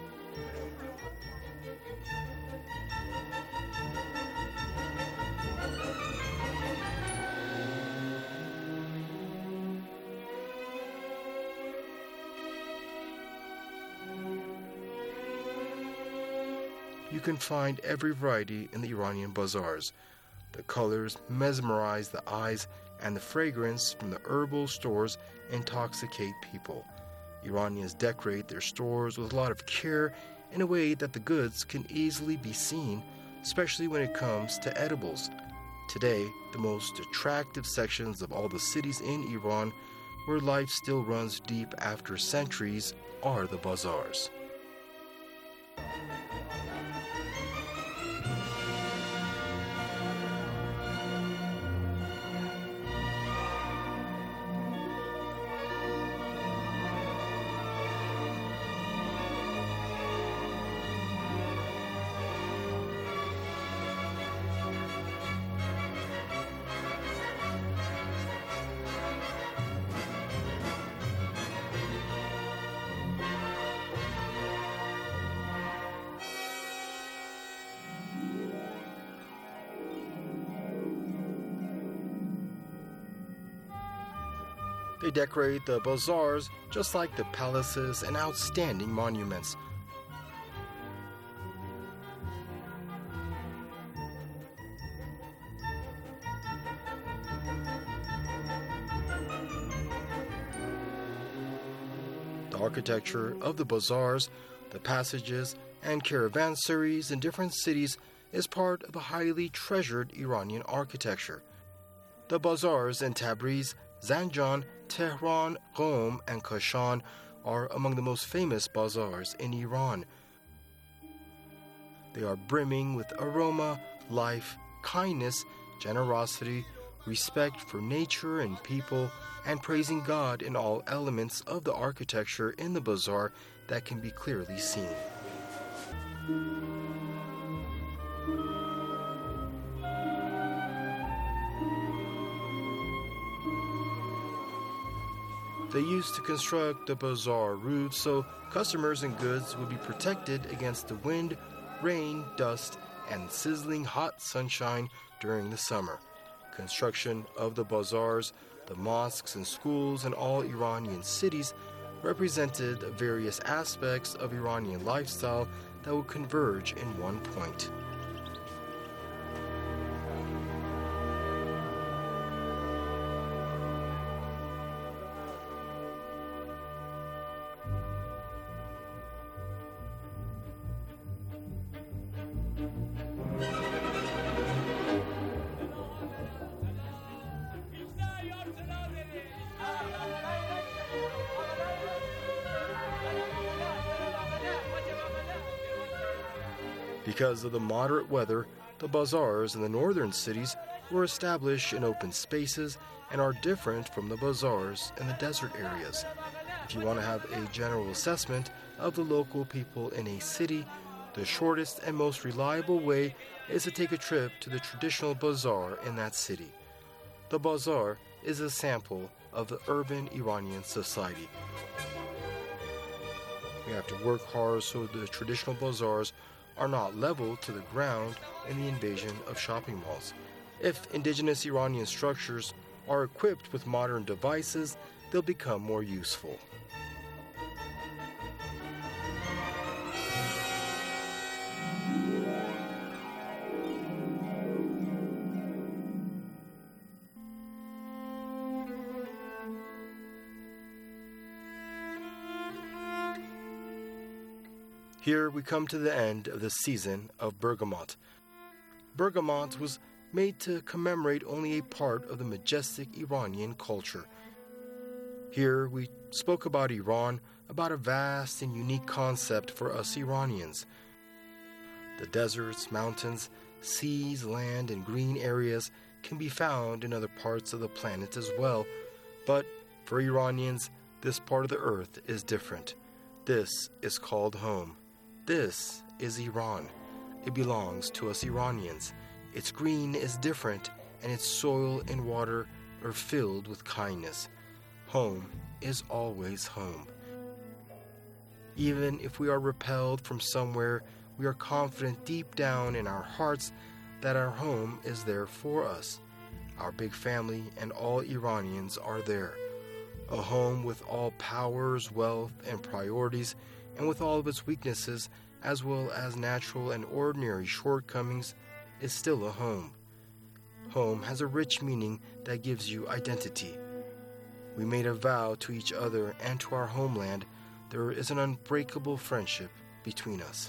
You can find every variety in the Iranian bazaars. The colors mesmerize the eyes, and the fragrance from the herbal stores intoxicate people. Iranians decorate their stores with a lot of care in a way that the goods can easily be seen, especially when it comes to edibles. Today, the most attractive sections of all the cities in Iran, where life still runs deep after centuries, are the bazaars. They decorate the bazaars just like the palaces and outstanding monuments. The architecture of the bazaars, the passages, and caravansaries in different cities is part of a highly treasured Iranian architecture. The bazaars in Tabriz, Zanjan, Tehran, Qom, and Kashan are among the most famous bazaars in Iran. They are brimming with aroma, life, kindness, generosity, respect for nature and people, and praising God in all elements of the architecture in the bazaar that can be clearly seen. They used to construct the bazaar roofs so customers and goods would be protected against the wind, rain, dust, and sizzling hot sunshine during the summer. Construction of the bazaars, the mosques and schools in all Iranian cities represented various aspects of Iranian lifestyle that would converge in one point. Because of the moderate weather, the bazaars in the northern cities were established in open spaces and are different from the bazaars in the desert areas. If you want to have a general assessment of the local people in a city, the shortest and most reliable way is to take a trip to the traditional bazaar in that city. The bazaar is a sample of the urban Iranian society. We have to work hard so the traditional bazaars are not leveled to the ground in the invasion of shopping malls. If indigenous Iranian structures are equipped with modern devices, they'll become more useful. Here we come to the end of the season of Bergamot. Bergamot was made to commemorate only a part of the majestic Iranian culture. Here we spoke about Iran, about a vast and unique concept for us Iranians. The deserts, mountains, seas, land, and green areas can be found in other parts of the planet as well, but for Iranians, this part of the earth is different. This is called home. This is Iran. It belongs to us Iranians. Its green is different, and its soil and water are filled with kindness. Home is always home. Even if we are repelled from somewhere, we are confident deep down in our hearts that our home is there for us. Our big family and all Iranians are there. A home with all powers, wealth, and priorities, and with all of its weaknesses, as well as natural and ordinary shortcomings, is still a home. Home has a rich meaning that gives you identity. We made a vow to each other and to our homeland. There is an unbreakable friendship between us.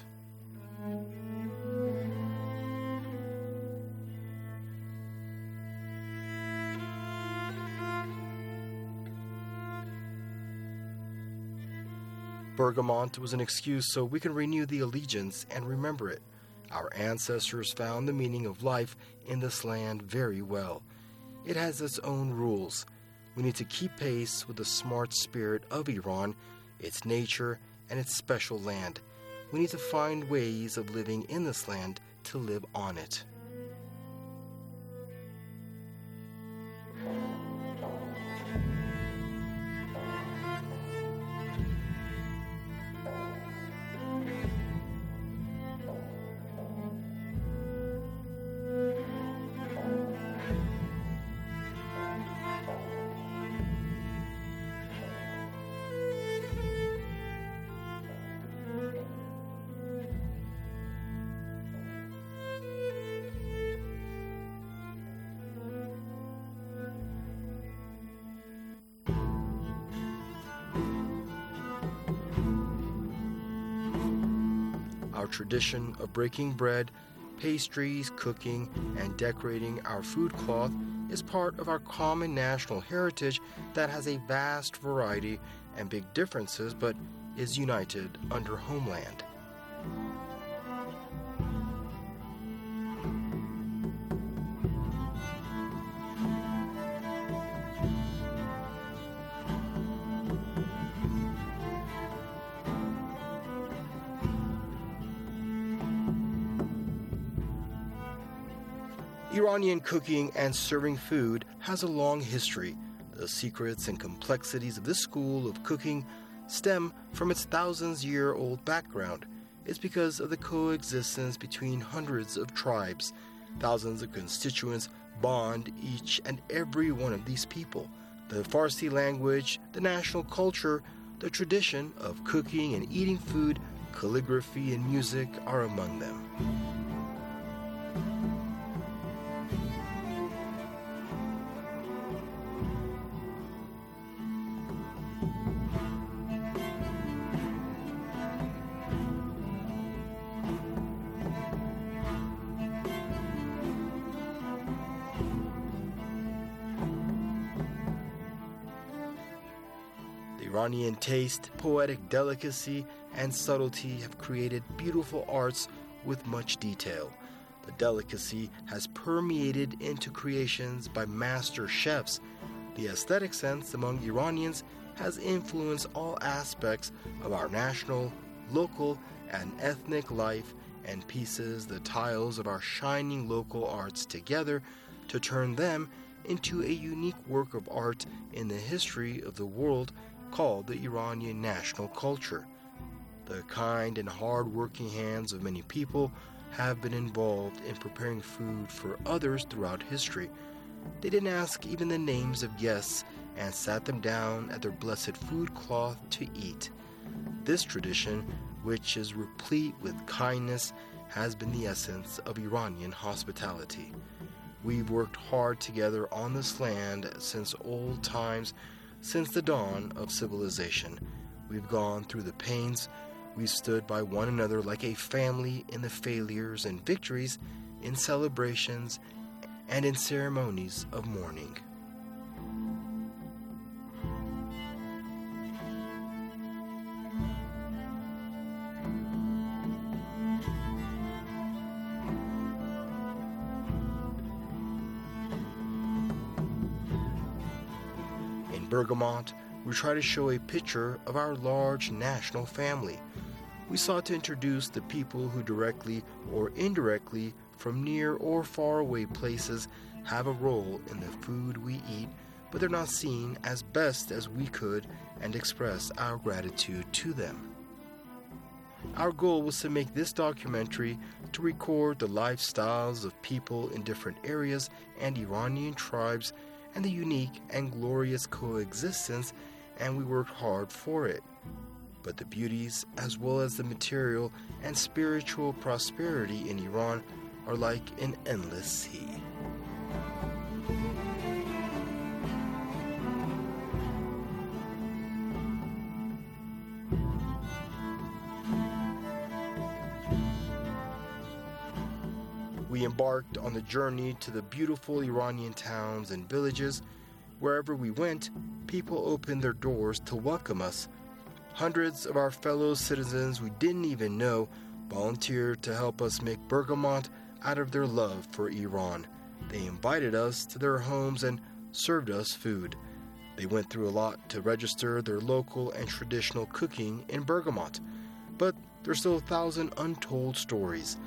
Bergamot was an excuse so we can renew the allegiance and remember it. Our ancestors found the meaning of life in this land very well. It has its own rules. We need to keep pace with the smart spirit of Iran, its nature, and its special land. We need to find ways of living in this land to live on it. Our tradition of breaking bread, pastries, cooking, and decorating our food cloth is part of our common national heritage that has a vast variety and big differences, but is united under homeland. Iranian cooking and serving food has a long history. The secrets and complexities of this school of cooking stem from its thousands-year-old background. It's because of the coexistence between hundreds of tribes. Thousands of constituents bond each and every one of these people. The Farsi language, the national culture, the tradition of cooking and eating food, calligraphy and music are among them. Iranian taste, poetic delicacy, and subtlety have created beautiful arts with much detail. The delicacy has permeated into creations by master chefs. The aesthetic sense among Iranians has influenced all aspects of our national, local, and ethnic life and pieces the tiles of our shining local arts together to turn them into a unique work of art in the history of the world called the Iranian national culture. The kind and hard-working hands of many people have been involved in preparing food for others throughout history. They didn't ask even the names of guests and sat them down at their blessed food cloth to eat. This tradition, which is replete with kindness, has been the essence of Iranian hospitality. We've worked hard together on this land since old times, since the dawn of civilization. We've gone through the pains. We've stood by one another like a family in the failures and victories, in celebrations, and in ceremonies of mourning. Bergamot, we try to show a picture of our large national family. We sought to introduce the people who directly or indirectly, from near or far away places, have a role in the food we eat, but they're not seen as best as we could, and express our gratitude to them. Our goal was to make this documentary to record the lifestyles of people in different areas and Iranian tribes and the unique and glorious coexistence, and we worked hard for it. But the beauties, as well as the material and spiritual prosperity in Iran, are like an endless sea. We embarked on the journey to the beautiful Iranian towns and villages. Wherever we went, people opened their doors to welcome us. Hundreds of our fellow citizens we didn't even know volunteered to help us make bergamot out of their love for Iran. They invited us to their homes and served us food. They went through a lot to register their local and traditional cooking in bergamot. But there's still a thousand untold stories.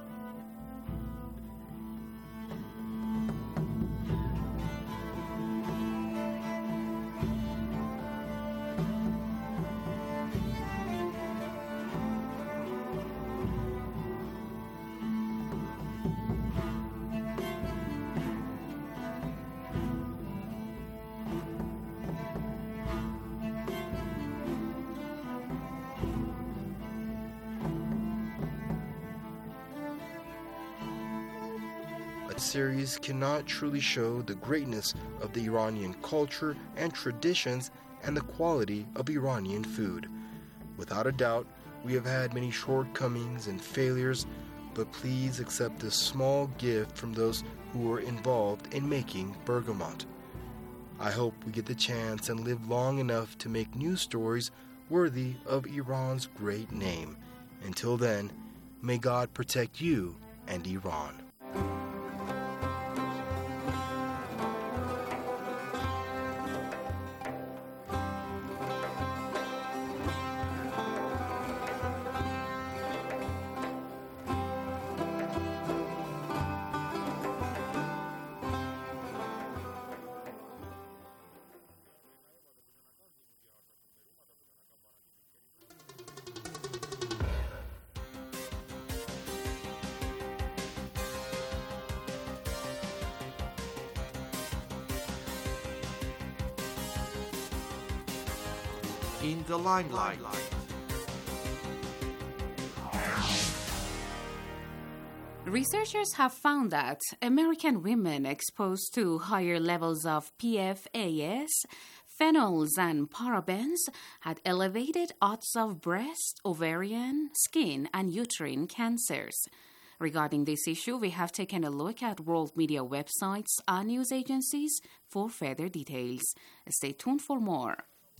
Series cannot truly show the greatness of the Iranian culture and traditions and the quality of Iranian food. Without a doubt, We have had many shortcomings and failures, but please accept this small gift from those who were involved in making Bergamot. I hope we get the chance and live long enough to make news stories worthy of Iran's great name. Until then, may God protect you and Iran. In the limelight. Researchers have found that American women exposed to higher levels of P F A S, phenols, and parabens had elevated odds of breast, ovarian, skin, and uterine cancers. Regarding this issue, we have taken a look at world media websites and news agencies for further details. Stay tuned for more.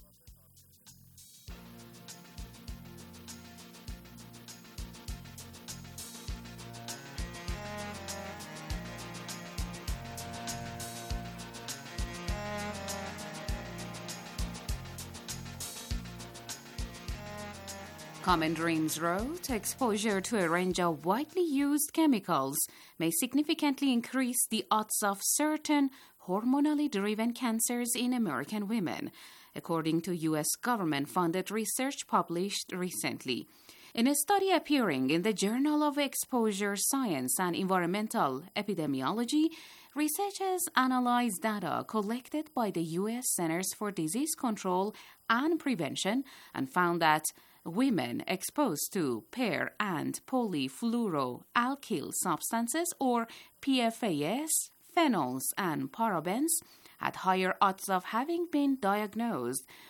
Common Dreams wrote, exposure to a range of widely used chemicals may significantly increase the odds of certain hormonally driven cancers in American women, according to U S government-funded research published recently. In a study appearing in the Journal of Exposure Science and Environmental Epidemiology, researchers analyzed data collected by the U S Centers for Disease Control and Prevention and found that women exposed to per- and polyfluoroalkyl substances, or P F A S, phenols, and parabens had higher odds of having been diagnosed